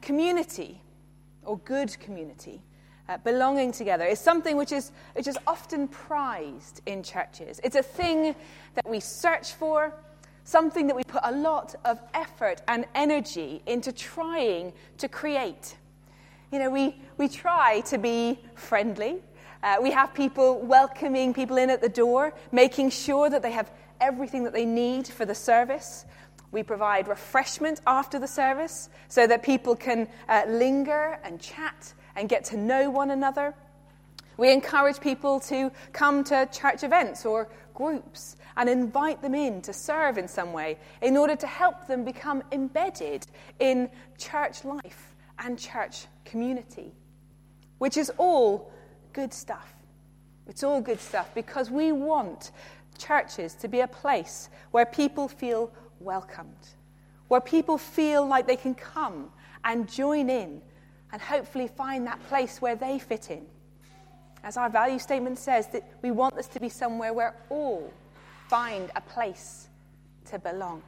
community, or good community, belonging together, is something which is often prized in churches. It's a thing that we search for, something that we put a lot of effort and energy into trying to create. You know, we try to be friendly. We have people welcoming people in at the door, making sure that they have everything that they need for the service. We provide refreshment after the service so that people can linger and chat and get to know one another. We encourage people to come to church events or groups and invite them in to serve in some way in order to help them become embedded in church life and church community, which is all good stuff. It's all good stuff because we want churches to be a place where people feel welcomed, where people feel like they can come and join in and hopefully find that place where they fit in. As our value statement says, that we want this to be somewhere where all find a place to belong.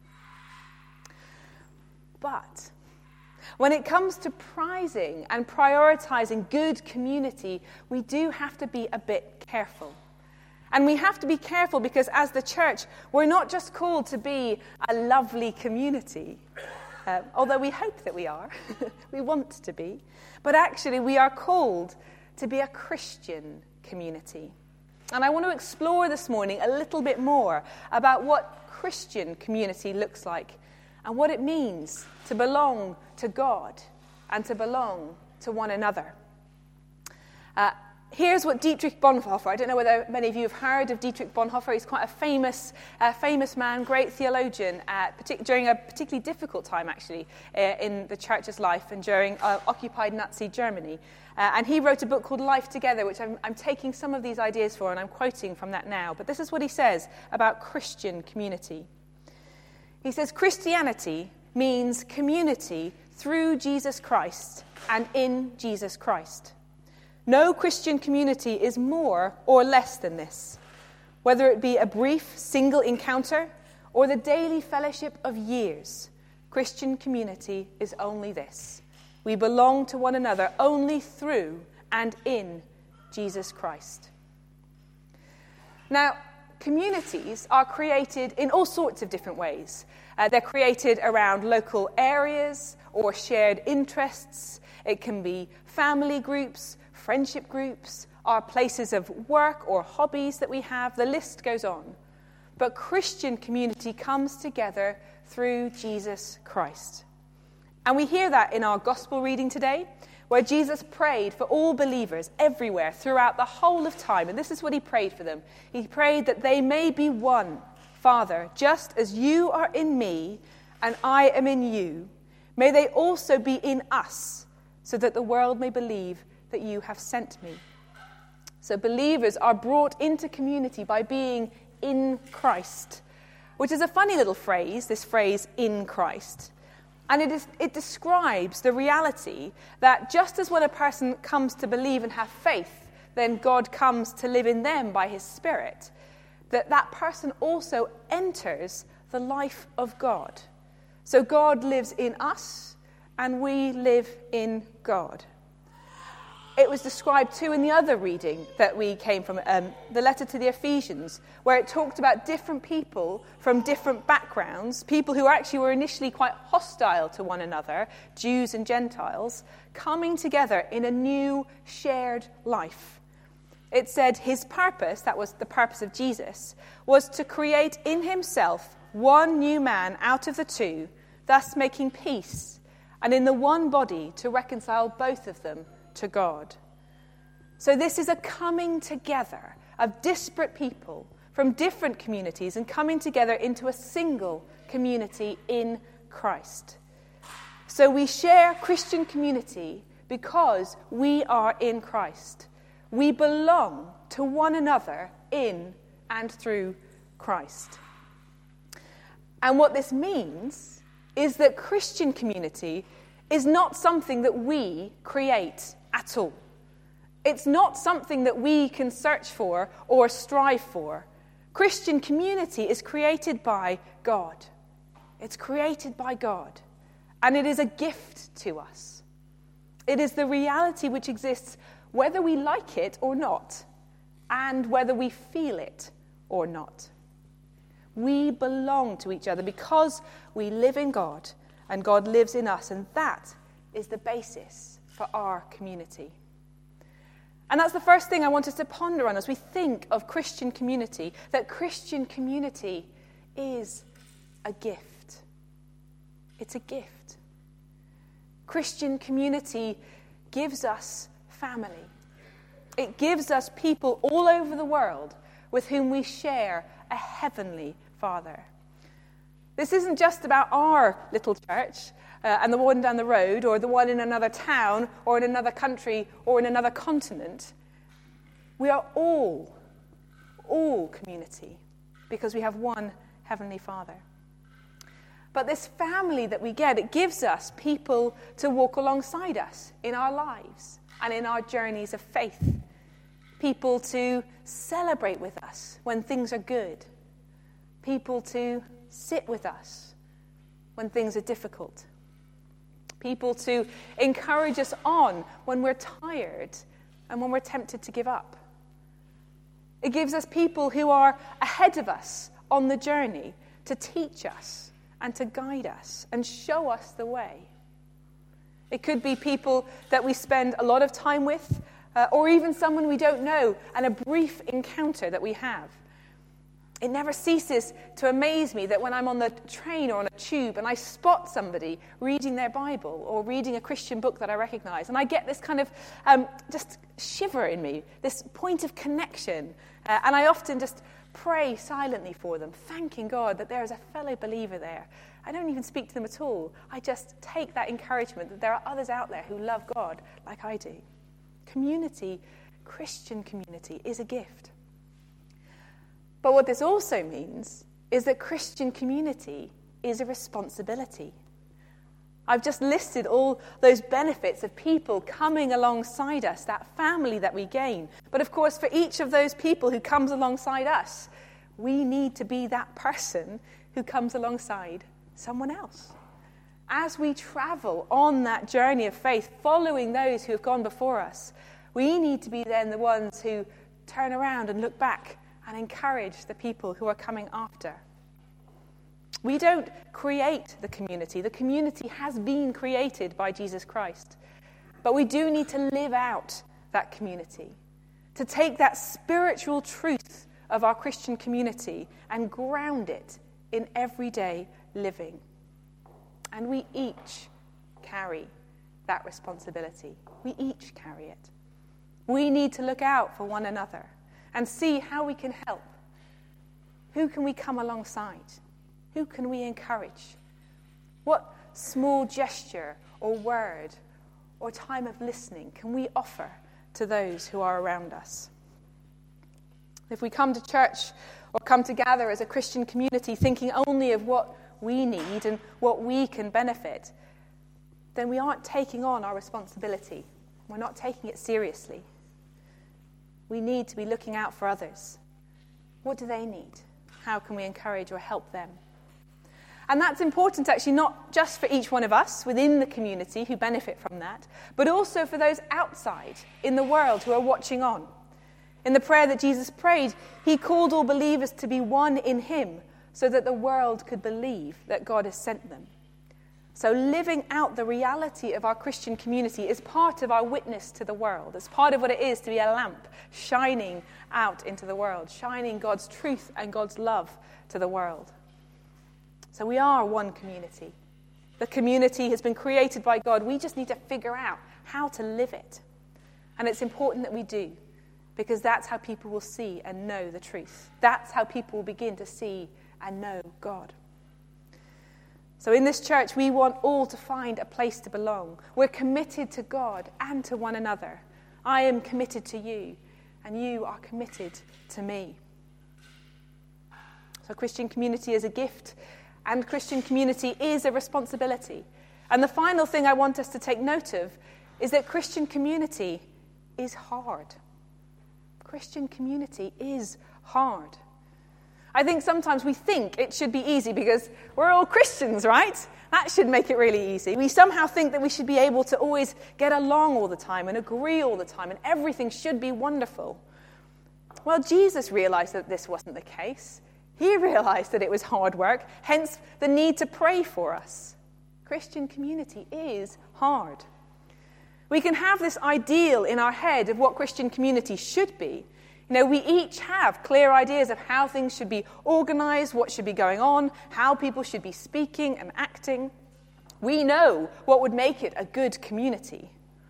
But when it comes to prizing and prioritizing good community, we do have to be a bit careful. And we have to be careful because as the church, we're not just called to be a lovely community, although we hope that we are, we want to be, but actually we are called to be a Christian community. And I want to explore this morning a little bit more about what Christian community looks like and what it means to belong to God and to belong to one another. Here's what Dietrich Bonhoeffer, I don't know whether many of you have heard of Dietrich Bonhoeffer. He's quite a famous man, great theologian, during a particularly difficult time, actually, in the church's life and during occupied Nazi Germany. And he wrote a book called Life Together, which I'm taking some of these ideas for, and I'm quoting from that now. But this is what he says about Christian community. He says, Christianity means community through Jesus Christ and in Jesus Christ. No Christian community is more or less than this, whether it be a brief single encounter or the daily fellowship of years. Christian community is only this. We belong to one another only through and in Jesus Christ. Now, communities are created in all sorts of different ways. They're created around local areas or shared interests. It can be family groups, friendship groups, our places of work or hobbies that we have. The list goes on. But Christian community comes together through Jesus Christ. And we hear that in our gospel reading today, where Jesus prayed for all believers everywhere throughout the whole of time. And this is what he prayed for them. He prayed that they may be one. Father, just as you are in me and I am in you, may they also be in us, so that the world may believe that you have sent me. So believers are brought into community by being in Christ, which is a funny little phrase, this phrase, in Christ. And it describes the reality that just as when a person comes to believe and have faith, then God comes to live in them by his Spirit, that person also enters the life of God. So God lives in us, and we live in God. It was described too in the other reading that we came from, the letter to the Ephesians, where it talked about different people from different backgrounds, people who actually were initially quite hostile to one another, Jews and Gentiles, coming together in a new shared life. It said his purpose, that was the purpose of Jesus, was to create in himself one new man out of the two, thus making peace, and in the one body to reconcile both of them to God. So this is a coming together of disparate people from different communities and coming together into a single community in Christ. So we share Christian community because we are in Christ. We belong to one another in and through Christ. And what this means is that Christian community is not something that we create at all. It's not something that we can search for or strive for. Christian community is created by God. It's created by God. And it is a gift to us. It is the reality which exists whether we like it or not, and whether we feel it or not. We belong to each other because we live in God and God lives in us, and that is the basis for our community. And that's the first thing I want us to ponder on as we think of Christian community, that Christian community is a gift. It's a gift. Christian community gives us family. It gives us people all over the world with whom we share a heavenly Father. This isn't just about our little church and the one down the road, or the one in another town, or in another country, or in another continent. We are all community, because we have one heavenly Father. But this family that we get, it gives us people to walk alongside us in our lives and in our journeys of faith. People to celebrate with us when things are good. People to sit with us when things are difficult. People to encourage us on when we're tired and when we're tempted to give up. It gives us people who are ahead of us on the journey to teach us and to guide us and show us the way. It could be people that we spend a lot of time with, or even someone we don't know, and a brief encounter that we have. It never ceases to amaze me that when I'm on the train or on a tube and I spot somebody reading their Bible or reading a Christian book that I recognize, and I get this kind of just shiver in me, this point of connection, and I often just pray silently for them, thanking God that there is a fellow believer there. I don't even speak to them at all. I just take that encouragement that there are others out there who love God like I do. Community, Christian community, is a gift. But what this also means is that Christian community is a responsibility. I've just listed all those benefits of people coming alongside us, that family that we gain. But of course, for each of those people who comes alongside us, we need to be that person who comes alongside someone else. As we travel on that journey of faith, following those who have gone before us, we need to be then the ones who turn around and look back and encourage the people who are coming after. We don't create the community. The community has been created by Jesus Christ. But we do need to live out that community, to take that spiritual truth of our Christian community and ground it in everyday living. And we each carry that responsibility. We each carry it. We need to look out for one another and see how we can help. Who can we come alongside? Who can we encourage? What small gesture or word or time of listening can we offer to those who are around us? If we come to church or come to gather as a Christian community thinking only of what we need and what we can benefit, then we aren't taking on our responsibility. We're not taking it seriously. We need to be looking out for others. What do they need? How can we encourage or help them? And that's important actually not just for each one of us within the community who benefit from that, but also for those outside in the world who are watching on. In the prayer that Jesus prayed, he called all believers to be one in him so that the world could believe that God has sent them. So living out the reality of our Christian community is part of our witness to the world. It's part of what it is to be a lamp shining out into the world, shining God's truth and God's love to the world. So we are one community. The community has been created by God. We just need to figure out how to live it. And it's important that we do, because that's how people will see and know the truth. That's how people will begin to see and know God. So in this church, we want all to find a place to belong. We're committed to God and to one another. I am committed to you, and you are committed to me. So Christian community is a gift, and Christian community is a responsibility. And the final thing I want us to take note of is that Christian community is hard. Christian community is hard. I think sometimes we think it should be easy because we're all Christians, right? That should make it really easy. We somehow think that we should be able to always get along all the time and agree all the time and everything should be wonderful. Well, Jesus realized that this wasn't the case. He realized that it was hard work, hence the need to pray for us. Christian community is hard. We can have this ideal in our head of what Christian community should be. We each have clear ideas of how things should be organized, what should be going on, how people should be speaking and acting. We know what would make it a good community.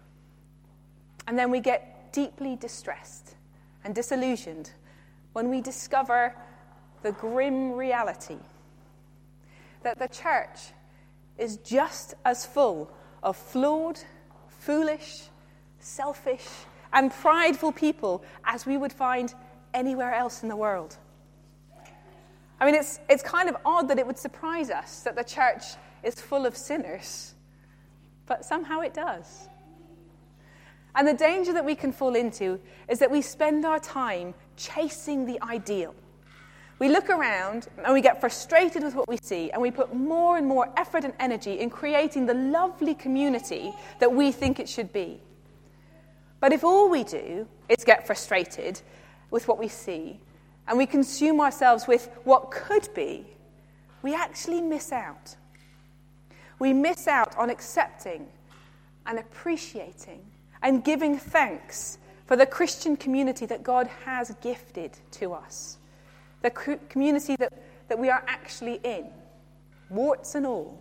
And then we get deeply distressed and disillusioned when we discover the grim reality that the church is just as full of flawed, foolish, selfish, and prideful people as we would find anywhere else in the world. I mean, it's kind of odd that it would surprise us that the church is full of sinners, but somehow it does. And the danger that we can fall into is that we spend our time chasing the ideal. We look around and we get frustrated with what we see, and we put more and more effort and energy in creating the lovely community that we think it should be. But if all we do is get frustrated with what we see, and we consume ourselves with what could be, we actually miss out. We miss out on accepting and appreciating and giving thanks for the Christian community that God has gifted to us. The community that we are actually in, warts and all.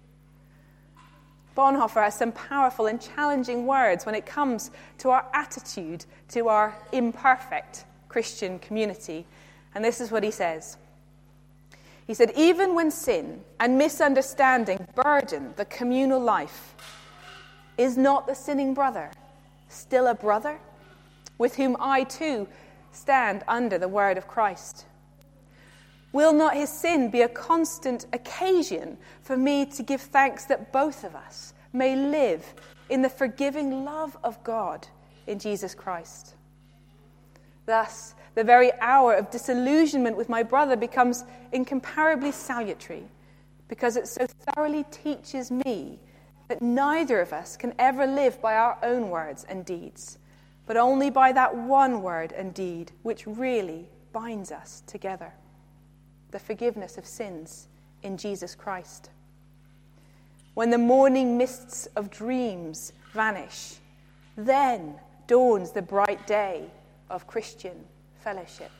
Bonhoeffer has some powerful and challenging words when it comes to our attitude to our imperfect Christian community. And this is what he says. He said, even when sin and misunderstanding burden the communal life, is not the sinning brother still a brother with whom I too stand under the word of Christ? Will not his sin be a constant occasion for me to give thanks that both of us may live in the forgiving love of God in Jesus Christ? Thus, the very hour of disillusionment with my brother becomes incomparably salutary, because it so thoroughly teaches me that neither of us can ever live by our own words and deeds, but only by that one word and deed which really binds us together: the forgiveness of sins in Jesus Christ. When the morning mists of dreams vanish, then dawns the bright day of Christian fellowship.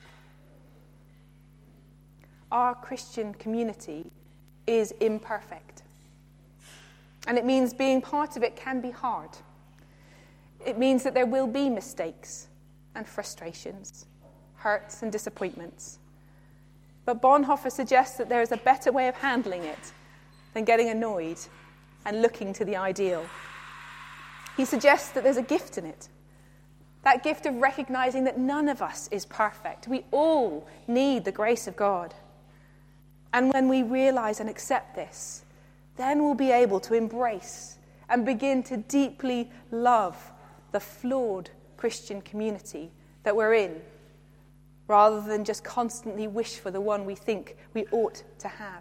Our Christian community is imperfect. And it means being part of it can be hard. It means that there will be mistakes and frustrations, hurts and disappointments. But Bonhoeffer suggests that there is a better way of handling it than getting annoyed and looking to the ideal. He suggests that there's a gift in it. That gift of recognizing that none of us is perfect. We all need the grace of God. And when we realize and accept this, then we'll be able to embrace and begin to deeply love the flawed Christian community that we're in, rather than just constantly wish for the one we think we ought to have.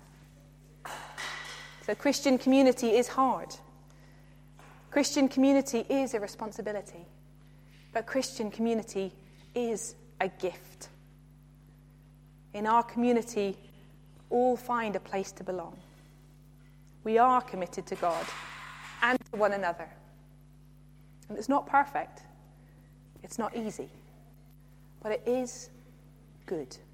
So Christian community is hard. Christian community is a responsibility. But Christian community is a gift. In our community, all find a place to belong. We are committed to God and to one another. And it's not perfect. It's not easy. But it is good.